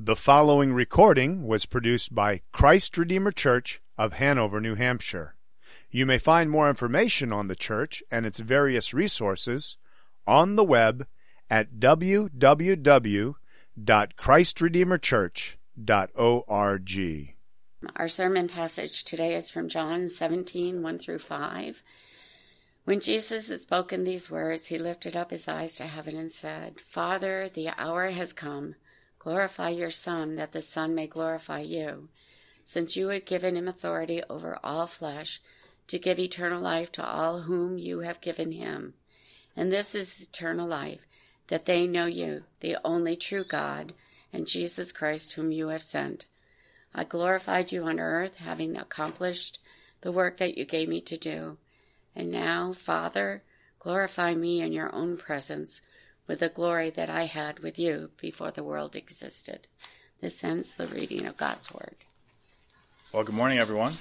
The following recording was produced by Christ Redeemer Church of Hanover, New Hampshire. You may find more information on the church and its various resources on the web at www.christredeemerchurch.org. Our sermon passage today is from John 17, 1 through 5. When Jesus had spoken these words, he lifted up his eyes to heaven and said, Father, the hour has come. Glorify your Son, that the Son may glorify you, since you had given him authority over all flesh, to give eternal life to all whom you have given him. And this is eternal life, that they know you, the only true God, and Jesus Christ whom you have sent. I glorified you on earth, having accomplished the work that you gave me to do. And now, Father, glorify me in your own presence, with the glory that I had with you before the world existed. This ends the reading of God's Word. Well, good morning, everyone.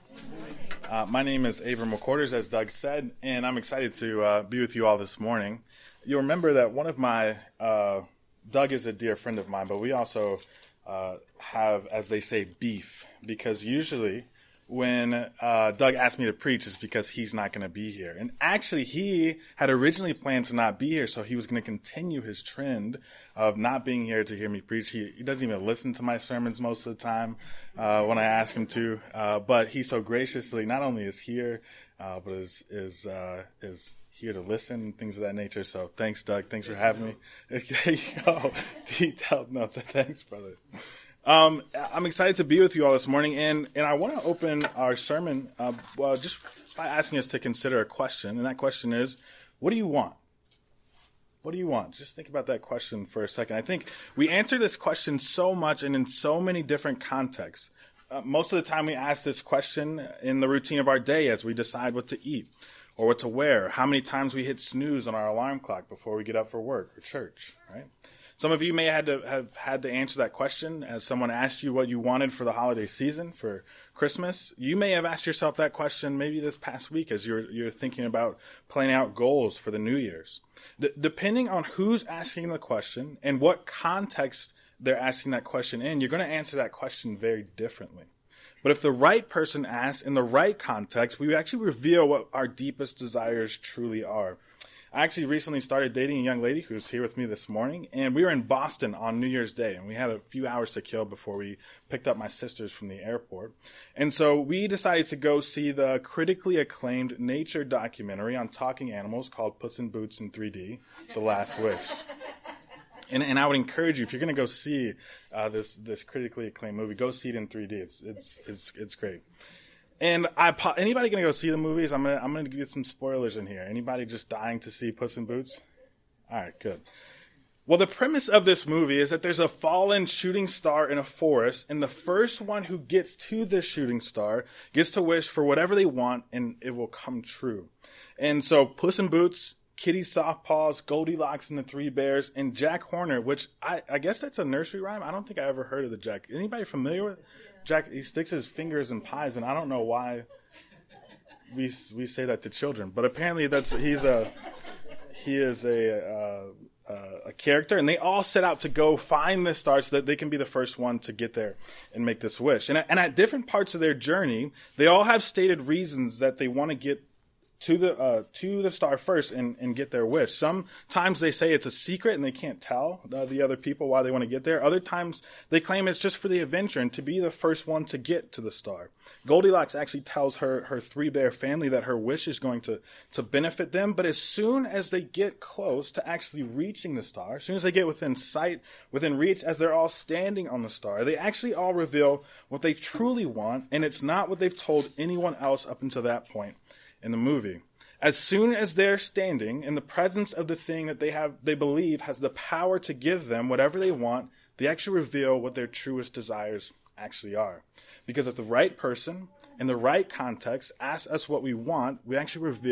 My name is Abram McQuarters, as Doug said, and I'm excited to be with you all this morning. You'll remember that one of my, Doug is a dear friend of mine, but we also have, as they say, beef, because usually when Doug asked me to preach, it's because he's not going to be here. And actually, he had originally planned to not be here, so he was going to continue his trend of not being here to hear me preach. He doesn't even listen to my sermons most of the time when I ask him to. But he so graciously not only is here, but is here to listen and things of that nature. So thanks, Doug. Thanks for having me. There you go. Detailed notes. Thanks, brother. I'm excited to be with you all this morning, and I want to open our sermon just by asking us to consider a question, and that question is, what do you want? What do you want? Just think about that question for a second. I think we answer this question so much and in so many different contexts. Most of the time we ask this question in the routine of our day as we decide what to eat or what to wear, how many times we hit snooze on our alarm clock before we get up for work or church, right? Some of you may have had to answer that question as someone asked you what you wanted for the holiday season, for Christmas. You may have asked yourself that question maybe this past week as you're thinking about planning out goals for the New Year's. Depending on who's asking the question and what context they're asking that question in, you're going to answer that question very differently. But if the right person asks in the right context, we actually reveal what our deepest desires truly are. I actually recently started dating a young lady who's here with me this morning, and we were in Boston on New Year's Day, and we had a few hours to kill before we picked up my sisters from the airport. And so we decided to go see the critically acclaimed nature documentary on talking animals called Puss in Boots in 3D, The Last Wish. And I would encourage you, if you're going to go see this critically acclaimed movie, go see it in 3D. It's great. And anybody gonna go see the movies? I'm gonna get some spoilers in here. Anybody just dying to see Puss in Boots? All right, good. Well, the premise of this movie is that there's a fallen shooting star in a forest, and the first one who gets to this shooting star gets to wish for whatever they want, and it will come true. And so Puss in Boots, Kitty Softpaws, Goldilocks and the Three Bears, and Jack Horner, which I guess that's a nursery rhyme. I don't think I ever heard of the Jack. Anybody familiar with it? Jack, he sticks his fingers in pies, and I don't know why we say that to children, but apparently he is a character, and they all set out to go find this star so that they can be the first one to get there and make this wish. And at different parts of their journey, they all have stated reasons that they want to get to the star first and get their wish. Sometimes they say it's a secret and they can't tell the other people why they want to get there. Other times they claim it's just for the adventure and to be the first one to get to the star. Goldilocks actually tells her three bear family that her wish is going to benefit them, but as soon as they get close to actually reaching the star, as soon as they get within sight, within reach, as they're all standing on the star, they actually all reveal what they truly want, and it's not what they've told anyone else up until that point in the movie. As soon as they're standing in the presence of the thing that they believe has the power to give them whatever they want, they actually reveal what their truest desires actually are. Because if the right person in the right context asks us what we want, we actually reveal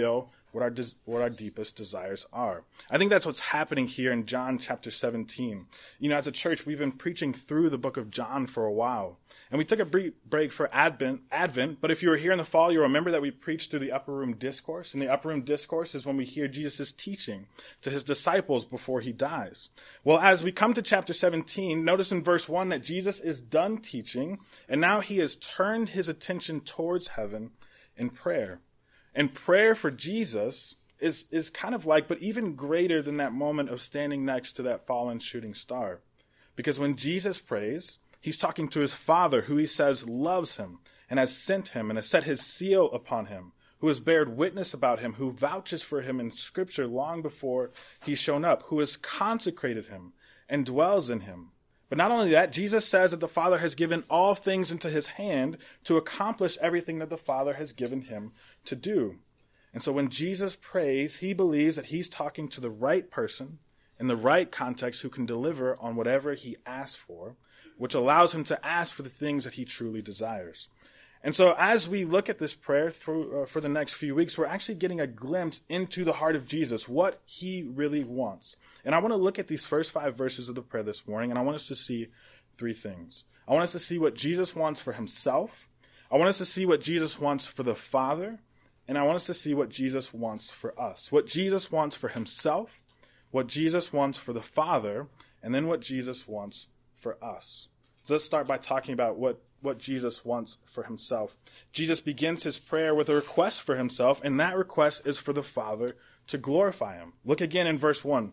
what our deepest desires are. I think that's what's happening here in John chapter 17. As a church, we've been preaching through the book of John for a while. And we took a brief break for Advent, but if you were here in the fall, you'll remember that we preached through the Upper Room Discourse. And the Upper Room Discourse is when we hear Jesus' teaching to his disciples before he dies. Well, as we come to chapter 17, notice in verse 1 that Jesus is done teaching, and now he has turned his attention towards heaven in prayer. And prayer for Jesus is kind of like, but even greater than that moment of standing next to that fallen shooting star. Because when Jesus prays, he's talking to his Father, who he says loves him and has sent him and has set his seal upon him, who has bared witness about him, who vouches for him in Scripture long before he's shown up, who has consecrated him and dwells in him. But not only that, Jesus says that the Father has given all things into his hand to accomplish everything that the Father has given him to do. And so when Jesus prays, he believes that he's talking to the right person in the right context who can deliver on whatever he asks for, which allows him to ask for the things that he truly desires. And so as we look at this prayer for the next few weeks, we're actually getting a glimpse into the heart of Jesus, what he really wants. And I want to look at these first 5 verses of the prayer this morning, and I want us to see 3 things. I want us to see what Jesus wants for himself. I want us to see what Jesus wants for the Father. And I want us to see what Jesus wants for us. What Jesus wants for himself, what Jesus wants for the Father, and then what Jesus wants for us. So let's start by talking about what Jesus wants for himself. Jesus begins his prayer with a request for himself, and that request is for the Father to glorify him. Look again in verse 1.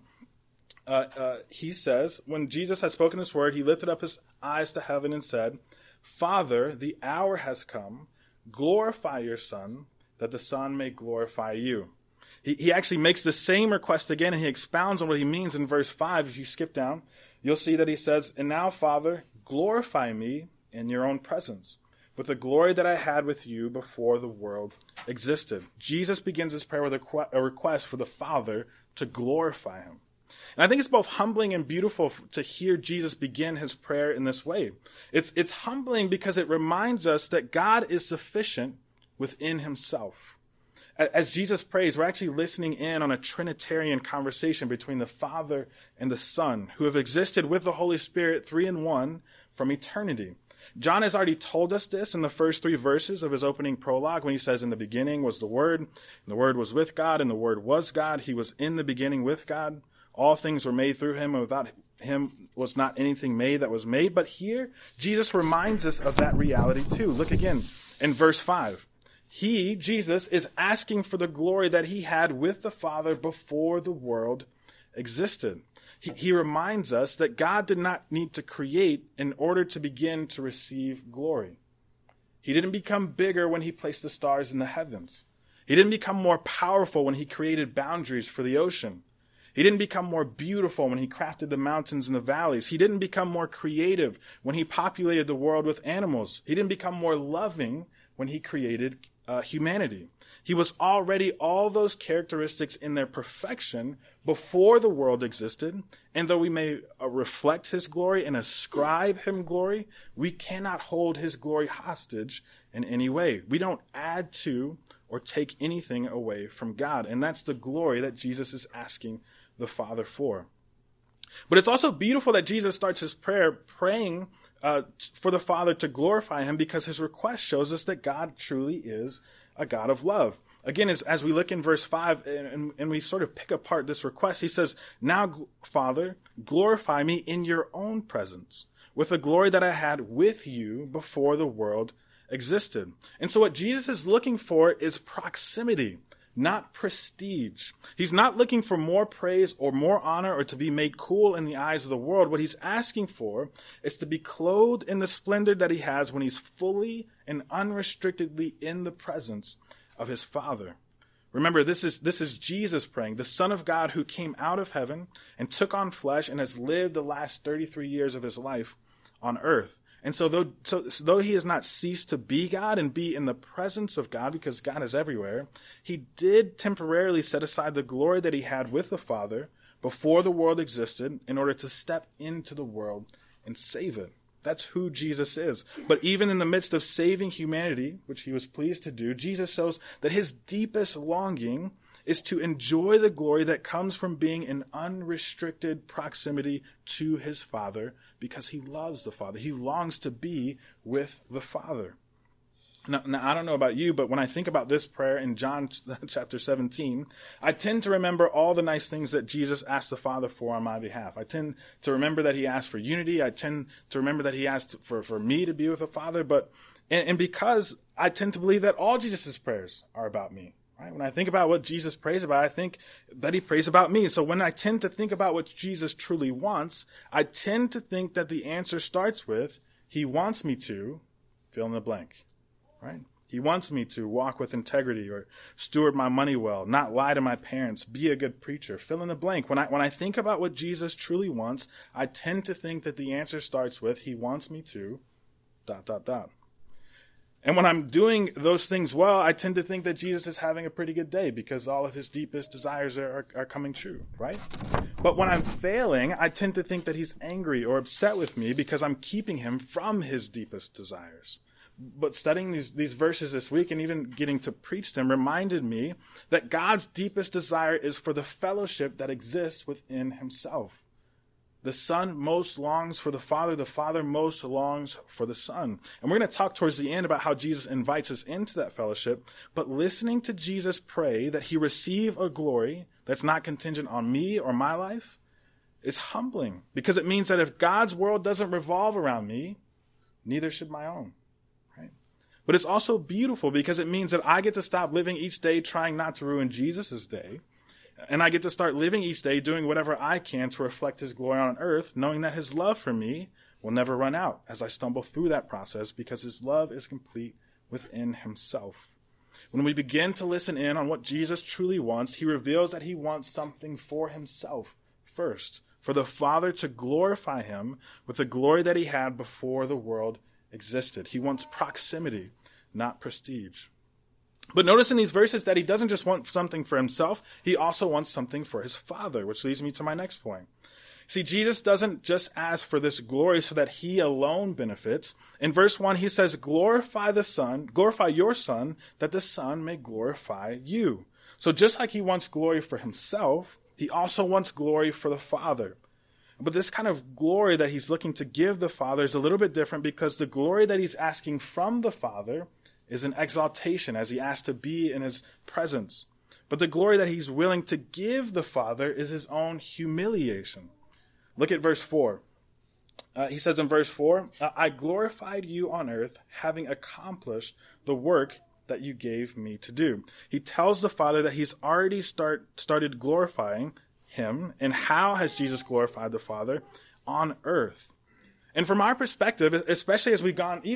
He says, when Jesus had spoken this word, he lifted up his eyes to heaven and said, Father, the hour has come. Glorify your Son, that the Son may glorify you. He actually makes the same request again, and he expounds on what he means in verse 5. If you skip down, you'll see that he says, and now, Father, glorify me in your own presence, with the glory that I had with you before the world existed. Jesus begins his prayer with a request for the Father to glorify him. And I think it's both humbling and beautiful to hear Jesus begin his prayer in this way. It's humbling because it reminds us that God is sufficient within himself. As Jesus prays, we're actually listening in on a Trinitarian conversation between the Father and the Son, who have existed with the Holy Spirit 3 in 1 from eternity. John has already told us this in the first 3 verses of his opening prologue when he says, in the beginning was the Word, and the Word was with God, and the Word was God. He was in the beginning with God. All things were made through him, and without him was not anything made that was made. But here, Jesus reminds us of that reality too. Look again in verse 5. He, Jesus, is asking for the glory that he had with the Father before the world existed. He reminds us that God did not need to create in order to begin to receive glory. He didn't become bigger when he placed the stars in the heavens. He didn't become more powerful when he created boundaries for the ocean. He didn't become more beautiful when he crafted the mountains and the valleys. He didn't become more creative when he populated the world with animals. He didn't become more loving when he created humanity. He was already all those characteristics in their perfection before the world existed. And though we may reflect his glory and ascribe him glory, we cannot hold his glory hostage in any way. We don't add to or take anything away from God. And that's the glory that Jesus is asking the Father for. But it's also beautiful that Jesus starts his prayer praying for the Father to glorify him, because his request shows us that God truly is a God of love. Again, as we look in verse 5 and we sort of pick apart this request, he says, now, Father, glorify me in your own presence with the glory that I had with you before the world existed. And so what Jesus is looking for is proximity, not prestige. He's not looking for more praise or more honor or to be made cool in the eyes of the world. What he's asking for is to be clothed in the splendor that he has when he's fully and unrestrictedly in the presence of his Father. Remember, this is Jesus praying, the Son of God who came out of heaven and took on flesh and has lived the last 33 years of his life on earth. And so though he has not ceased to be God and be in the presence of God, because God is everywhere, he did temporarily set aside the glory that he had with the Father before the world existed in order to step into the world and save it. That's who Jesus is. But even in the midst of saving humanity, which he was pleased to do, Jesus shows that his deepest longing is to enjoy the glory that comes from being in unrestricted proximity to his Father because he loves the Father. He longs to be with the Father. Now, I don't know about you, but when I think about this prayer in John chapter 17, I tend to remember all the nice things that Jesus asked the Father for on my behalf. I tend to remember that he asked for unity. I tend to remember that he asked for me to be with the Father. And because I tend to believe that all Jesus' prayers are about me. Right? When I think about what Jesus prays about, I think that he prays about me. So when I tend to think about what Jesus truly wants, I tend to think that the answer starts with, he wants me to fill in the blank. Right? He wants me to walk with integrity or steward my money well, not lie to my parents, be a good preacher, fill in the blank. When I think about what Jesus truly wants, I tend to think that the answer starts with, he wants me to ... And when I'm doing those things well, I tend to think that Jesus is having a pretty good day because all of his deepest desires are coming true, right? But when I'm failing, I tend to think that he's angry or upset with me because I'm keeping him from his deepest desires. But studying these verses this week and even getting to preach them reminded me that God's deepest desire is for the fellowship that exists within himself. The Son most longs for the Father most longs for the Son. And we're going to talk towards the end about how Jesus invites us into that fellowship. But listening to Jesus pray that he receive a glory that's not contingent on me or my life is humbling. Because it means that if God's world doesn't revolve around me, neither should my own. But it's also beautiful because it means that I get to stop living each day trying not to ruin Jesus' day. And I get to start living each day doing whatever I can to reflect his glory on earth, knowing that his love for me will never run out as I stumble through that process because his love is complete within himself. When we begin to listen in on what Jesus truly wants, he reveals that he wants something for himself first, for the Father to glorify him with the glory that he had before the world existed. He wants proximity, not prestige. But notice in these verses that he doesn't just want something for himself, he also wants something for his Father, which leads me to my next point. See, Jesus doesn't just ask for this glory so that he alone benefits. In verse 1, he says, glorify your Son, that the Son may glorify you. So just like he wants glory for himself, he also wants glory for the Father. But this kind of glory that he's looking to give the Father is a little bit different because the glory that he's asking from the Father is an exaltation as he asks to be in his presence. But the glory that he's willing to give the Father is his own humiliation. Look at verse 4. He says in verse 4, I glorified you on earth, having accomplished the work that you gave me to do. He tells the Father that he's already started glorifying him. And how has Jesus glorified the Father? On earth. And from our perspective, especially as we've gone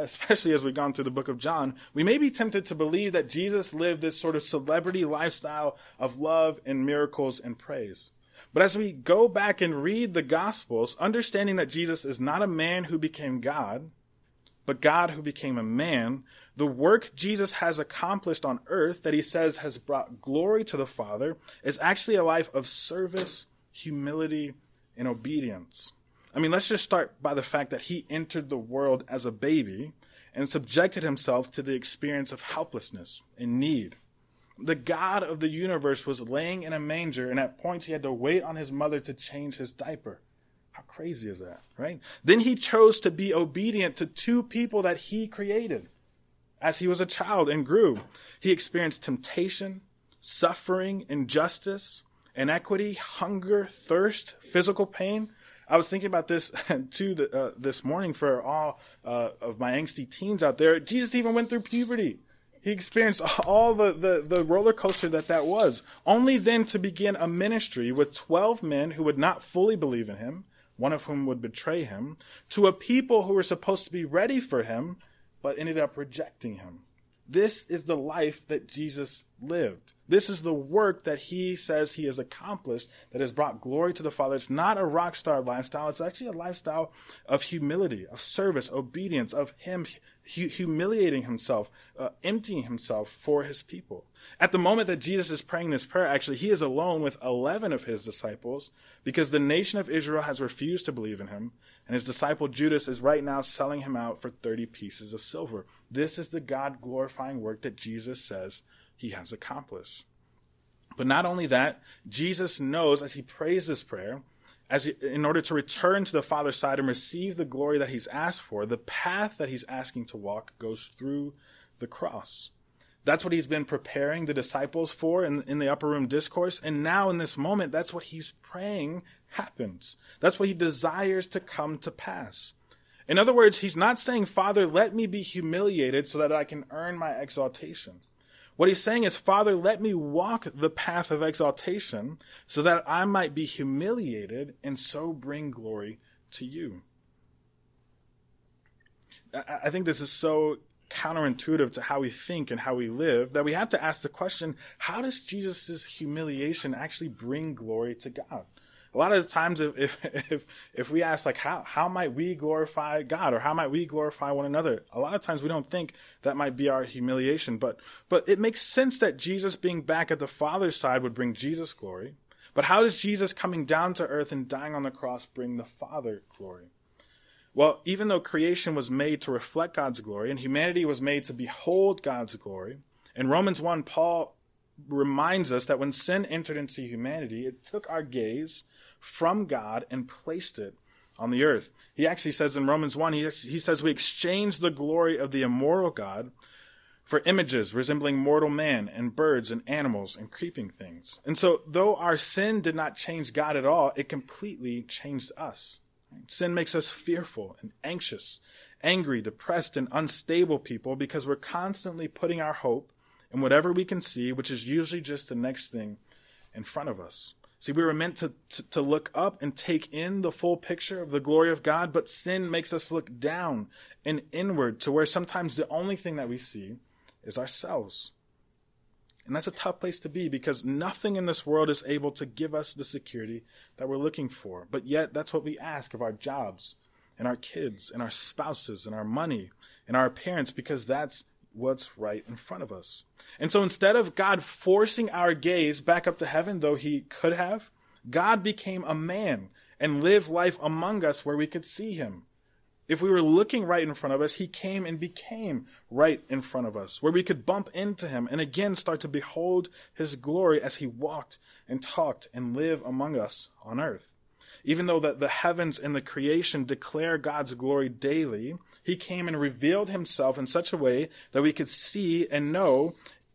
through the book of John, we may be tempted to believe that Jesus lived this sort of celebrity lifestyle of love and miracles and praise. But as we go back and read the Gospels, understanding that Jesus is not a man who became God, but God who became a man, the work Jesus has accomplished on earth that he says has brought glory to the Father is actually a life of service, humility, and obedience. I mean, let's just start by the fact that he entered the world as a baby and subjected himself to the experience of helplessness and need. The God of the universe was laying in a manger, and at points he had to wait on his mother to change his diaper. How crazy is that, right? Then he chose to be obedient to two people that he created. As he was a child and grew, he experienced temptation, suffering, injustice, inequity, hunger, thirst, physical pain. I was thinking about this too this morning for all of my angsty teens out there. Jesus even went through puberty. He experienced all the roller coaster that was, only then to begin a ministry with 12 men who would not fully believe in him, one of whom would betray him, to a people who were supposed to be ready for him, but ended up rejecting him. This is the life that Jesus lived. This is the work that he says he has accomplished that has brought glory to the Father. It's not a rock star lifestyle. It's actually a lifestyle of humility, of service, obedience, of him humiliating himself, emptying himself for his people. At the moment that Jesus is praying this prayer, actually, he is alone with 11 of his disciples because the nation of Israel has refused to believe in him, and his disciple Judas is right now selling him out for 30 pieces of silver. This is the God-glorifying work that Jesus says he has accomplished. But not only that, Jesus knows as he prays this prayer, in order to return to the Father's side and receive the glory that he's asked for, the path that he's asking to walk goes through the cross. That's what he's been preparing the disciples for in the upper room discourse. And now in this moment, that's what he's praying happens. That's what he desires to come to pass. In other words, he's not saying, Father, let me be humiliated so that I can earn my exaltation. What he's saying is, Father, let me walk the path of exaltation so that I might be humiliated and so bring glory to you. I think this is so counterintuitive to how we think and how we live that we have to ask the question, how does Jesus' humiliation actually bring glory to God? A lot of the times if we ask, like, how might we glorify God, or how might we glorify one another? A lot of times we don't think that might be our humiliation, but it makes sense that Jesus being back at the Father's side would bring Jesus glory. But how does Jesus coming down to earth and dying on the cross bring the Father glory? Well, even though creation was made to reflect God's glory and humanity was made to behold God's glory, in Romans 1, Paul reminds us that when sin entered into humanity, it took our gaze from God and placed it on the earth. He actually says in Romans 1, he says we exchange the glory of the immortal God for images resembling mortal man and birds and animals and creeping things. And so though our sin did not change God at all, it completely changed us. Sin makes us fearful and anxious, angry, depressed, and unstable people because we're constantly putting our hope in whatever we can see, which is usually just the next thing in front of us. See, we were meant to look up and take in the full picture of the glory of God, but sin makes us look down and inward to where sometimes the only thing that we see is ourselves. And that's a tough place to be because nothing in this world is able to give us the security that we're looking for. But yet that's what we ask of our jobs and our kids and our spouses and our money and our parents, because that's what's right in front of us. And so instead of God forcing our gaze back up to heaven, though he could have, God became a man and lived life among us where we could see him. If we were looking right in front of us, he came and became right in front of us, where we could bump into him and again start to behold his glory as he walked and talked and lived among us on earth. Even though the heavens and the creation declare God's glory daily, he came and revealed himself in such a way that we could see and know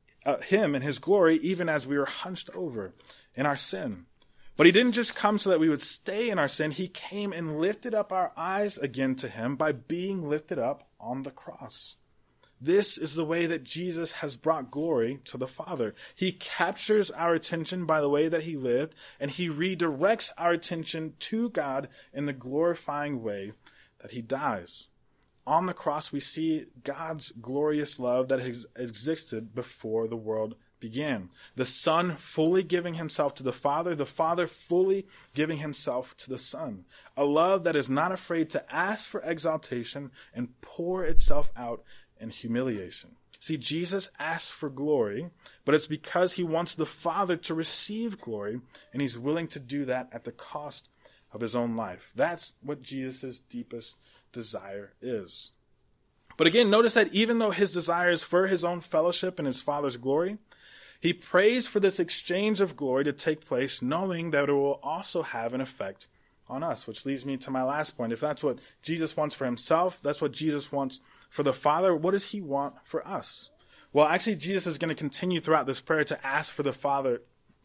him and his glory even as we were hunched over in our sin. But he didn't just come so that we would stay in our sin. He came and lifted up our eyes again to him by being lifted up on the cross. This is the way that Jesus has brought glory to the Father. He captures our attention by the way that he lived, and he redirects our attention to God in the glorifying way that he dies. On the cross, we see God's glorious love that has existed before the world began. The Son fully giving himself to the Father fully giving himself to the Son. A love that is not afraid to ask for exaltation and pour itself out in humiliation. See, Jesus asks for glory, but it's because he wants the Father to receive glory, and he's willing to do that at the cost of his own life. That's what Jesus' deepest desire is. But again, notice that even though his desire is for his own fellowship and his Father's glory, he prays for this exchange of glory to take place, knowing that it will also have an effect on us, which leads me to my last point. If that's what Jesus wants for himself, that's what Jesus wants for the Father, what does he want for us? Well, actually, Jesus is going to continue throughout this prayer to ask the Father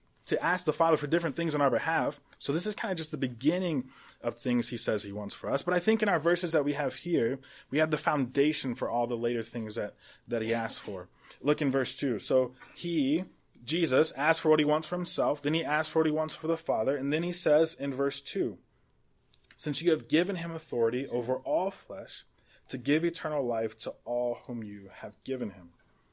for different things on our behalf. So this is kind of just the beginning of things he says he wants for us. But I think in our verses that we have here, we have the foundation for all the later things that he asks for. Look in verse 2. So Jesus, asks for what he wants for himself, then he asks for what he wants for the Father, and then he says in verse 2, since you have given him authority over all flesh to give eternal life to all whom you have given him.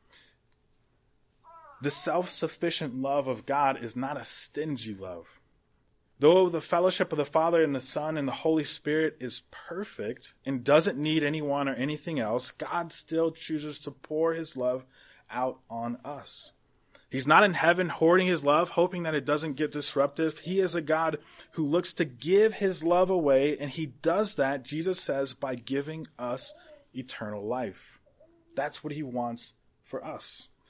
The self-sufficient love of God is not a stingy love. Though the fellowship of the Father and the Son and the Holy Spirit is perfect and doesn't need anyone or anything else, God still chooses to pour his love out on us. He's not in heaven hoarding his love, hoping that it doesn't get disruptive. He is a God who looks to give his love away, and he does that, Jesus says, by giving us eternal life. That's what he wants for us.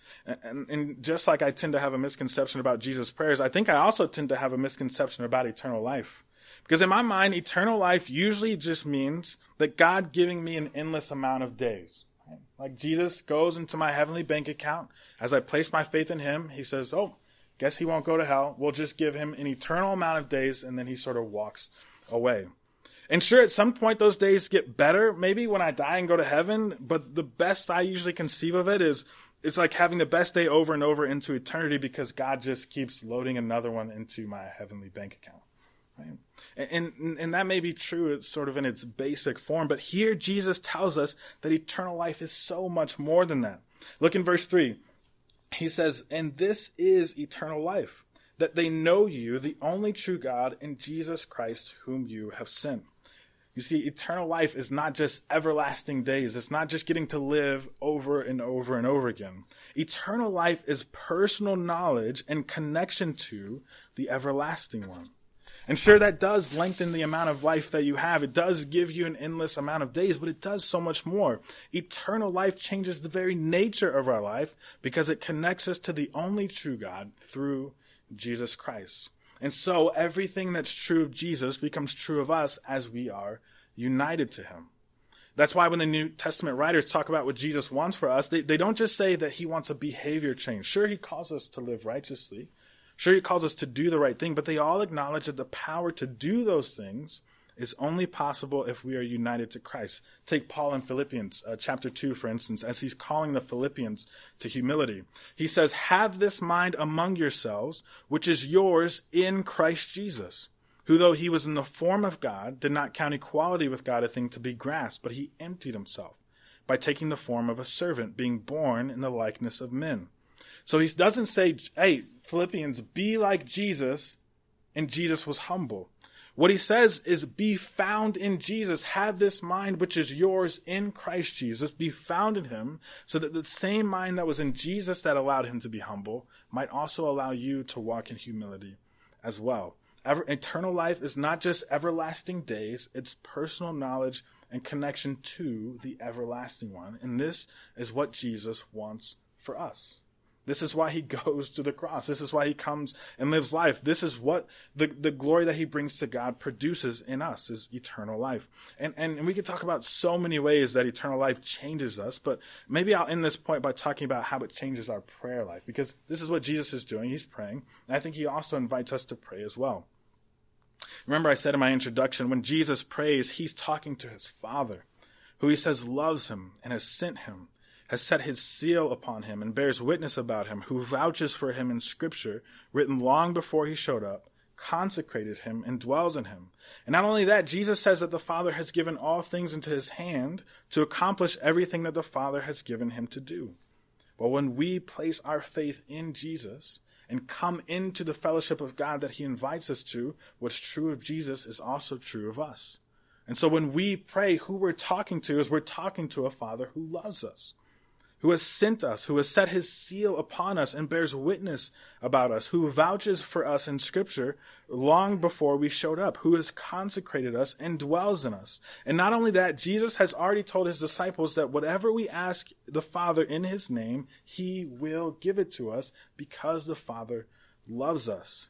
And just like I tend to have a misconception about Jesus' prayers, I think I also tend to have a misconception about eternal life. Because in my mind, eternal life usually just means that God giving me an endless amount of days. Right? Like Jesus goes into my heavenly bank account. As I place my faith in him, he says, oh, guess he won't go to hell. We'll just give him an eternal amount of days, and then he sort of walks away. And sure, at some point those days get better, maybe when I die and go to heaven, but the best I usually conceive of it is it's like having the best day over and over into eternity because God just keeps loading another one into my heavenly bank account. Right? And that may be true, it's sort of in its basic form, but here Jesus tells us that eternal life is so much more than that. Look in verse 3. He says, and this is eternal life, that they know you, the only true God, and Jesus Christ, whom you have sent. You see, eternal life is not just everlasting days. It's not just getting to live over and over and over again. Eternal life is personal knowledge and connection to the everlasting one. And sure, that does lengthen the amount of life that you have. It does give you an endless amount of days, but it does so much more. Eternal life changes the very nature of our life because it connects us to the only true God through Jesus Christ. And so everything that's true of Jesus becomes true of us as we are united to him. That's why when the New Testament writers talk about what Jesus wants for us, they don't just say that he wants a behavior change. Sure, he calls us to live righteously. Sure, he calls us to do the right thing, but they all acknowledge that the power to do those things is only possible if we are united to Christ. Take Paul in Philippians chapter 2, for instance, as he's calling the Philippians to humility. He says, have this mind among yourselves, which is yours in Christ Jesus, who though he was in the form of God, did not count equality with God a thing to be grasped, but he emptied himself by taking the form of a servant, being born in the likeness of men. So he doesn't say, hey, Philippians, be like Jesus, and Jesus was humble. What he says is be found in Jesus. Have this mind which is yours in Christ Jesus. Be found in him so that the same mind that was in Jesus that allowed him to be humble might also allow you to walk in humility as well. Eternal life is not just everlasting days. It's personal knowledge and connection to the everlasting one. And this is what Jesus wants for us. This is why he goes to the cross. This is why he comes and lives life. This is what the glory that he brings to God produces in us, is eternal life. And we could talk about so many ways that eternal life changes us, but maybe I'll end this point by talking about how it changes our prayer life, because this is what Jesus is doing. He's praying, and I think he also invites us to pray as well. Remember I said in my introduction, when Jesus prays, he's talking to his Father, who he says loves him and has sent him, has set his seal upon him and bears witness about him, who vouches for him in Scripture, written long before he showed up, consecrated him, and dwells in him. And not only that, Jesus says that the Father has given all things into his hand to accomplish everything that the Father has given him to do. But when we place our faith in Jesus and come into the fellowship of God that he invites us to, what's true of Jesus is also true of us. And so when we pray, who we're talking to is we're talking to a Father who loves us, who has sent us, who has set his seal upon us and bears witness about us, who vouches for us in Scripture long before we showed up, who has consecrated us and dwells in us. And not only that, Jesus has already told his disciples that whatever we ask the Father in his name, he will give it to us because the Father loves us.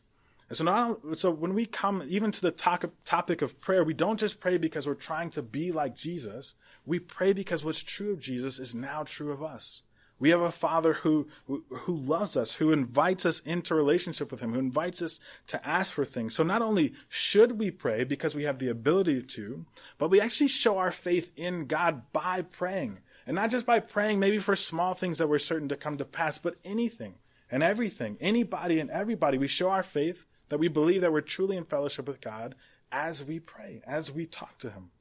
And so when we come even to the topic of prayer, we don't just pray because we're trying to be like Jesus. We pray because what's true of Jesus is now true of us. We have a Father who loves us, who invites us into relationship with him, who invites us to ask for things. So not only should we pray because we have the ability to, but we actually show our faith in God by praying. And not just by praying maybe for small things that we're certain to come to pass, but anything and everything, anybody and everybody. We show our faith that we believe that we're truly in fellowship with God as we pray, as we talk to him.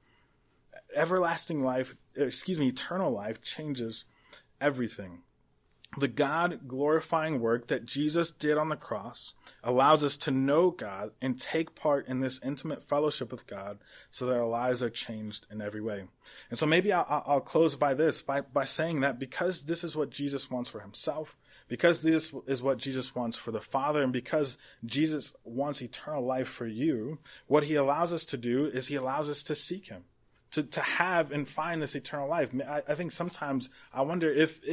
Eternal life changes everything. The God-glorifying work that Jesus did on the cross allows us to know God and take part in this intimate fellowship with God so that our lives are changed in every way. And so maybe I'll close by this, by saying that because this is what Jesus wants for himself, because this is what Jesus wants for the Father, and because Jesus wants eternal life for you, what he allows us to do is he allows us to seek him, to have and find this eternal life. I think sometimes I wonder if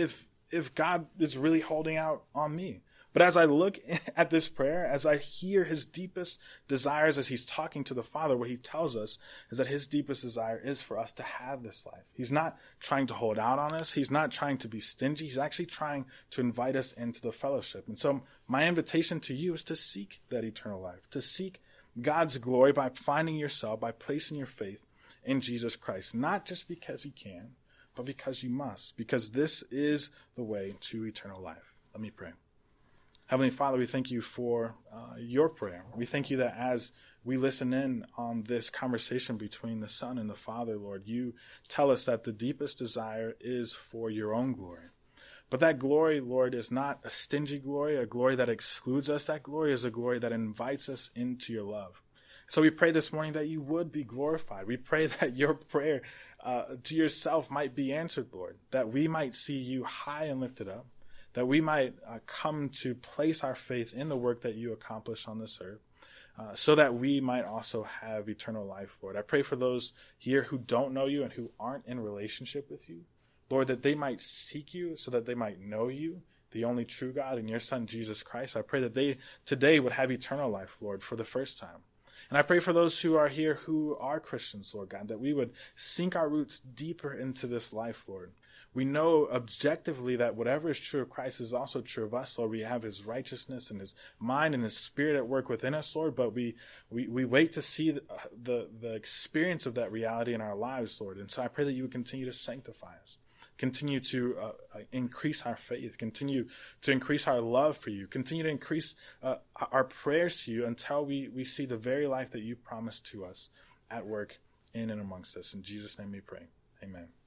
if God is really holding out on me. But as I look at this prayer, as I hear his deepest desires as he's talking to the Father, what he tells us is that his deepest desire is for us to have this life. He's not trying to hold out on us. He's not trying to be stingy. He's actually trying to invite us into the fellowship. And so my invitation to you is to seek that eternal life, to seek God's glory by finding yourself, by placing your faith in Jesus Christ, not just because you can, but because you must, because this is the way to eternal life. Let me pray. Heavenly Father, we thank you for your prayer. We thank you that as we listen in on this conversation between the Son and the Father, Lord, you tell us that the deepest desire is for your own glory. But that glory, Lord, is not a stingy glory, a glory that excludes us. That glory is a glory that invites us into your love. So we pray this morning that you would be glorified. We pray that your prayer to yourself might be answered, Lord, that we might see you high and lifted up, that we might come to place our faith in the work that you accomplish on this earth, so that we might also have eternal life, Lord. I pray for those here who don't know you and who aren't in relationship with you, Lord, that they might seek you so that they might know you, the only true God, and your Son, Jesus Christ. I pray that they today would have eternal life, Lord, for the first time. And I pray for those who are here who are Christians, Lord God, that we would sink our roots deeper into this life, Lord. We know objectively that whatever is true of Christ is also true of us, Lord. We have his righteousness and his mind and his spirit at work within us, Lord, but we wait to see the experience of that reality in our lives, Lord. And so I pray that you would continue to sanctify us, continue to increase our faith, continue to increase our love for you, continue to increase our prayers to you until we see the very life that you promised to us at work in and amongst us. In Jesus' name we pray. Amen.